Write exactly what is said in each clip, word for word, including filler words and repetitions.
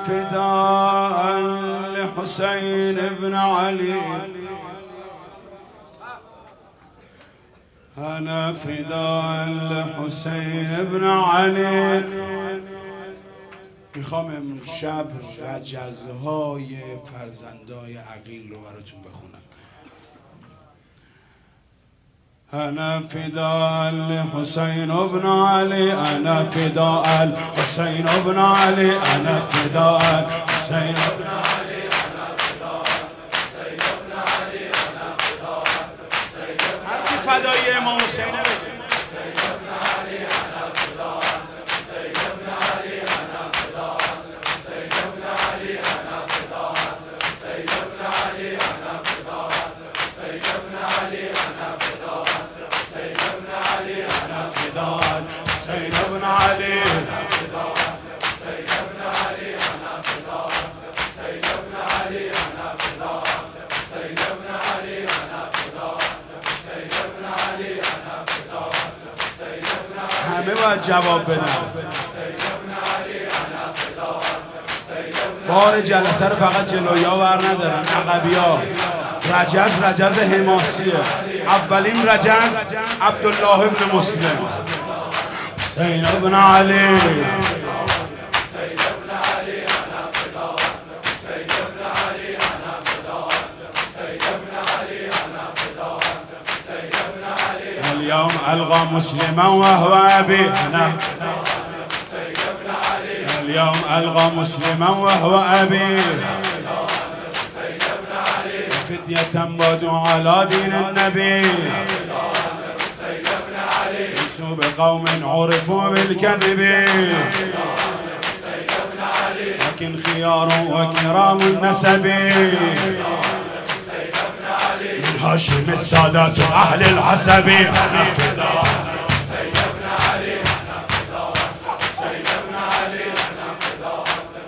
فداء لحسين بن علي، أنا فداء لحسین بن علی. میخوام امشب رجزهای فرزندای عقیل رو براتون بخونم. أنا فداء لحسين بن علي، أنا فداء الحسين بن علي، أنا فداء الحسين بن علي، أنا فداء الحسين بن علي، أنا فداء الحسين بن علي. هر کی فدای امام حسین بشه. حسین بن علی، أنا فداء الحسين بن علي، أنا فداء الحسين بن علي، أنا فداء الحسين بن علي، أنا فداء الحسين بن علي، أنا فداء حسين بن علي، أنا فداء حسين بن علي، أنا فداء حسين بن علي، أنا فداء حسين بن علي، أنا فداء حسين بن علي، أنا فداء حسين بن علي، أنا فداء حسين بن علي. همه باید جواب بدن. بار جلسه رو فقط جلویا ور ندارن، عقبیا. رجز رجز حماسیه. اولین رجز عبدالله ابن مسلم. حسین بن علی، اليوم ألغى مسلما وهو أبي، أنا اليوم ألغى مسلما وهو أبي، فتية بدوا على دين النبي، ليسوا بقوم عرفوا بالكذب، لكن خيار وكرام النسب، من هاشم السادات أهل الحسب. أنا فداء حسين بن علي، أنا فداء حسين بن علي، أنا فداء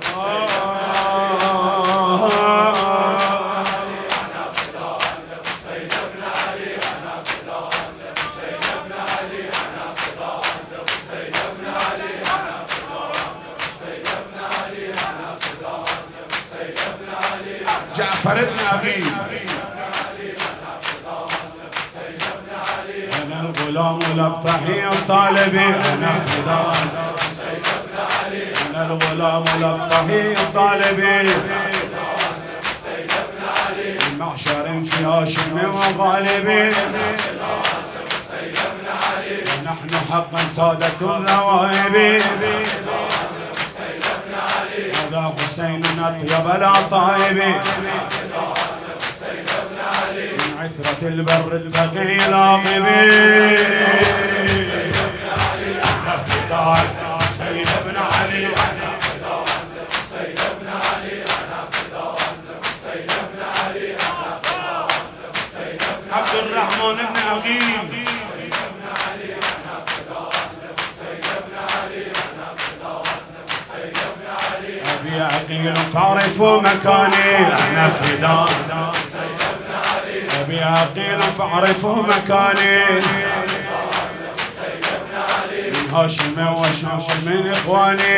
حسين بن علي، أنا فداء حسين بن علي، أنا فداء حسين بن علي، أنا فداء حسين بن علي، أنا فداء حسين بن علي. جعفر بن عقيل، أنا الغلام الأبطحي الطالبي، أنا فداء حسين بن علي، أنا الغلام الأبطحي الطالبي، من معشر في هاشم وغالبي، ونحن حقا سادة الذوائب، هذا حسين أطيب العطائب، عترة البر التقي العاقبي، أنا فداء حسين بن علي، أنا فداء حسين بن علي، أنا فداء حسين بن علي، أنا فداء حسين بن علي. عبد الرحمن بن عقيل، أبي عقيل فاعرفوا مكاني، أنا فداء أبي عقيل فاعرفوا مكاني، من هاشم وهاشم من إخواني،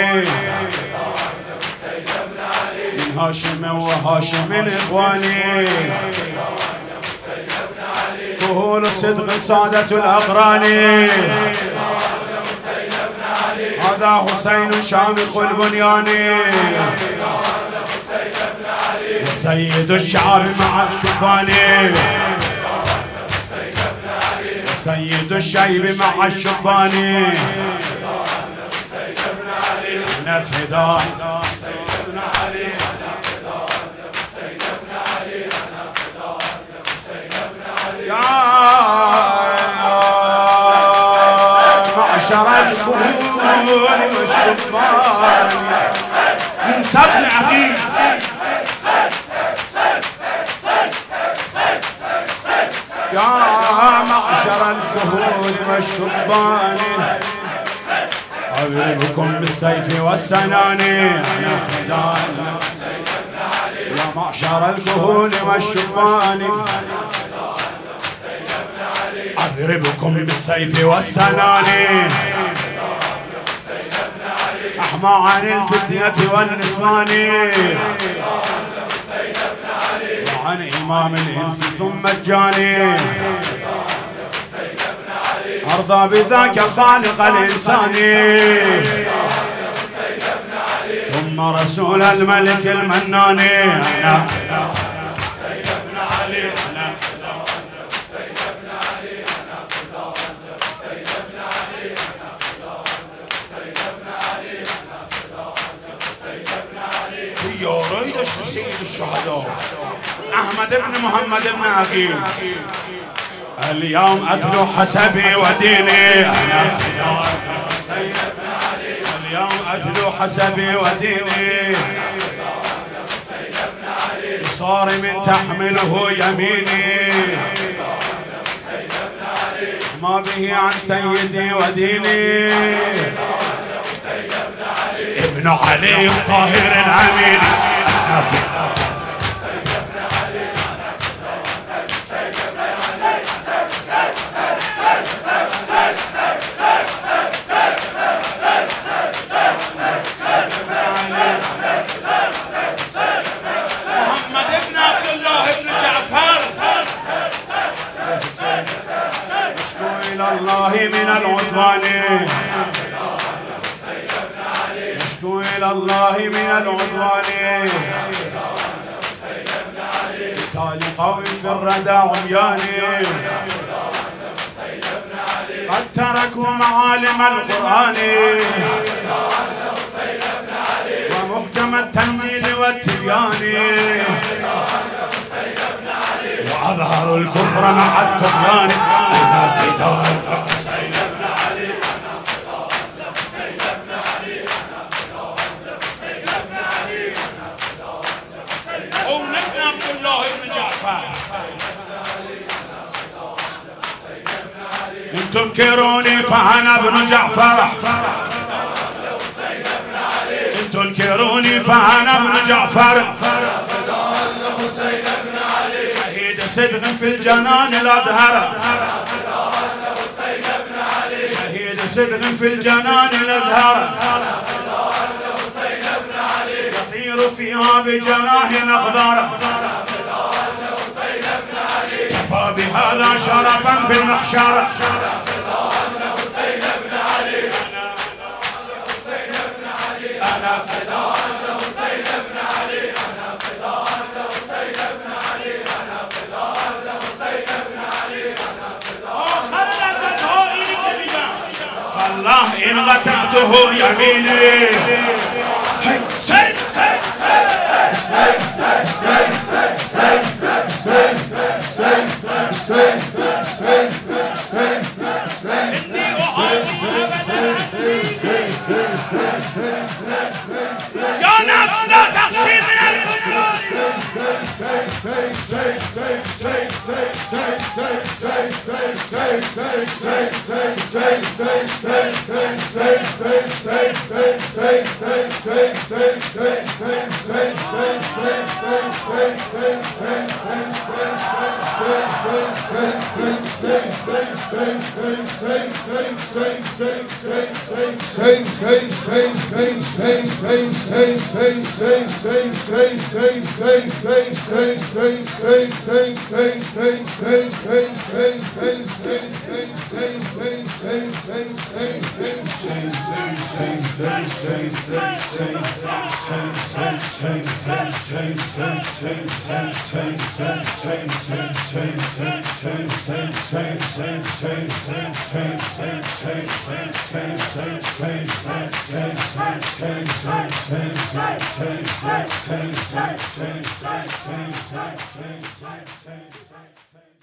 من هاشم وهاشم من إخواني، كهول الصدق سادة الأقران، هذا حسين شامخ البنيان، وسيد الشعب مع الشبان، وسيد الشيب مع الشبان، أنا فداء حسين بن علي، أنا فداء حسين بن علي، أنا فداء حسين بن علي. يا معشر الكهول والشبان من سبع عقيل، يا معشر الكهول والشبان أضربكم بالسيف والسنان، أنا فداء يا معشر الكهول والشبان أضربكم بالسيف والسنان، احمى عن الفتية والنسوان وعن إمام الإنس ثم الجاني أرضى بذاك خالق الإنسان ثم رسول الملك المنان. أنا يوريدش سيد الشهداء أحمد بن محمد بن عقيل. اليوم أتلو حسبي وديني أنا اليوم أتلو حسبي وديني صارم تحمله يميني ما به عن سيدي وديني ابن علي الطاهر الأمين. أنا في محمد بن عبد الله بن جعفر اشكو إلى الله من العدوان اشكو إلى الله من العدوان قتال قوم في الردى عمياني قد تركوا معالم القرآن ومحكم التنزيل والتبيان وأظهروا الكفر مع الطغيان. أنا فداء الحسين بن علي ابن عبد الله بن جعفر. إن تنكروني فأنا ابن جعفر إن تنكروني فأنا ابن جعفر شهيد صدق في الجنان الأزهر شهيد صدق في الجنان الأزهر يطير فيها بجناح أخضر كفى بهذا شرفا في المحشر. أنا فداء الحسين بن علي أنا فداء الحسين بن علي أنا فداء الحسين بن علي أنا فداء خلى جزائي جميلا فالله إن غتعته يميني. يا نفس لا تخشي من الكفار Change, change, change, change, change, change, change, change, change, change.